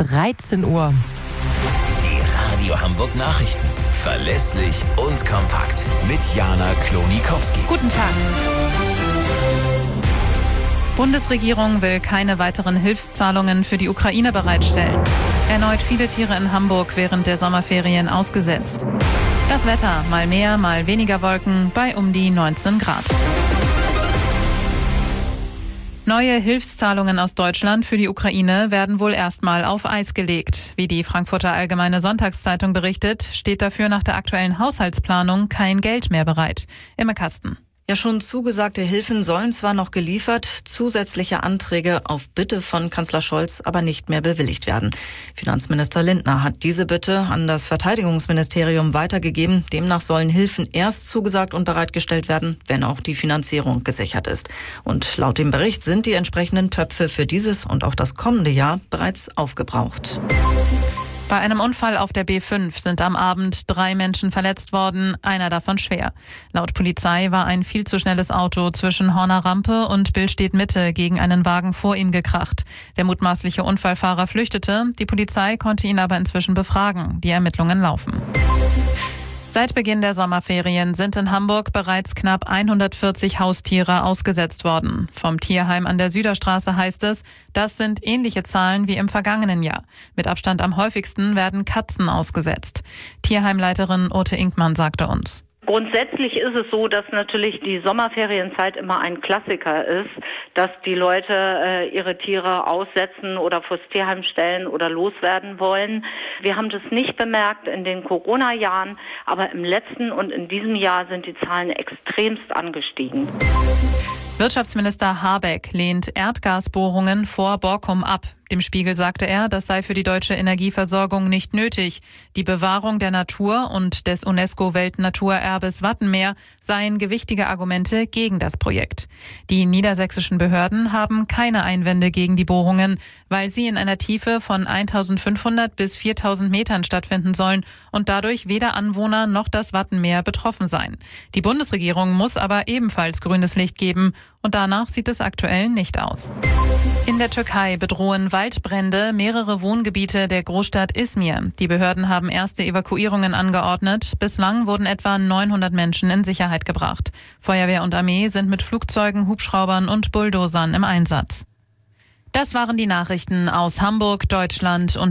13 Uhr. Die Radio Hamburg Nachrichten. Verlässlich und kompakt. Mit Jana Klonikowski. Guten Tag. Bundesregierung will keine weiteren Hilfszahlungen für die Ukraine bereitstellen. Erneut viele Tiere in Hamburg während der Sommerferien ausgesetzt. Das Wetter, mal mehr, mal weniger Wolken, bei um die 19 Grad. Neue Hilfszahlungen aus Deutschland für die Ukraine werden wohl erstmal auf Eis gelegt. Wie die Frankfurter Allgemeine Sonntagszeitung berichtet, steht dafür nach der aktuellen Haushaltsplanung kein Geld mehr bereit. Imme Kasten. Ja, schon zugesagte Hilfen sollen zwar noch geliefert, zusätzliche Anträge auf Bitte von Kanzler Scholz aber nicht mehr bewilligt werden. Finanzminister Lindner hat diese Bitte an das Verteidigungsministerium weitergegeben. Demnach sollen Hilfen erst zugesagt und bereitgestellt werden, wenn auch die Finanzierung gesichert ist. Und laut dem Bericht sind die entsprechenden Töpfe für dieses und auch das kommende Jahr bereits aufgebraucht. Bei einem Unfall auf der B5 sind am Abend 3 Menschen verletzt worden, einer davon schwer. Laut Polizei war ein viel zu schnelles Auto zwischen Horner Rampe und Billstedt Mitte gegen einen Wagen vor ihm gekracht. Der mutmaßliche Unfallfahrer flüchtete, die Polizei konnte ihn aber inzwischen befragen. Die Ermittlungen laufen. Seit Beginn der Sommerferien sind in Hamburg bereits knapp 140 Haustiere ausgesetzt worden. Vom Tierheim an der Süderstraße heißt es, das sind ähnliche Zahlen wie im vergangenen Jahr. Mit Abstand am häufigsten werden Katzen ausgesetzt. Tierheimleiterin Ute Inkmann sagte uns: Grundsätzlich ist es so, dass natürlich die Sommerferienzeit immer ein Klassiker ist, dass die Leute ihre Tiere aussetzen oder vors Tierheim stellen oder loswerden wollen. Wir haben das nicht bemerkt in den Corona-Jahren, aber im letzten und in diesem Jahr sind die Zahlen extremst angestiegen. Wirtschaftsminister Habeck lehnt Erdgasbohrungen vor Borkum ab. Dem Spiegel sagte er, das sei für die deutsche Energieversorgung nicht nötig. Die Bewahrung der Natur und des UNESCO-Weltnaturerbes Wattenmeer seien gewichtige Argumente gegen das Projekt. Die niedersächsischen Behörden haben keine Einwände gegen die Bohrungen, weil sie in einer Tiefe von 1500 bis 4000 Metern stattfinden sollen und dadurch weder Anwohner noch das Wattenmeer betroffen seien. Die Bundesregierung muss aber ebenfalls grünes Licht geben und danach sieht es aktuell nicht aus. In der Türkei bedrohen Waldbrände mehrere Wohngebiete der Großstadt Izmir. Die Behörden haben erste Evakuierungen angeordnet. Bislang wurden etwa 900 Menschen in Sicherheit gebracht. Feuerwehr und Armee sind mit Flugzeugen, Hubschraubern und Bulldozern im Einsatz. Das waren die Nachrichten aus Hamburg, Deutschland und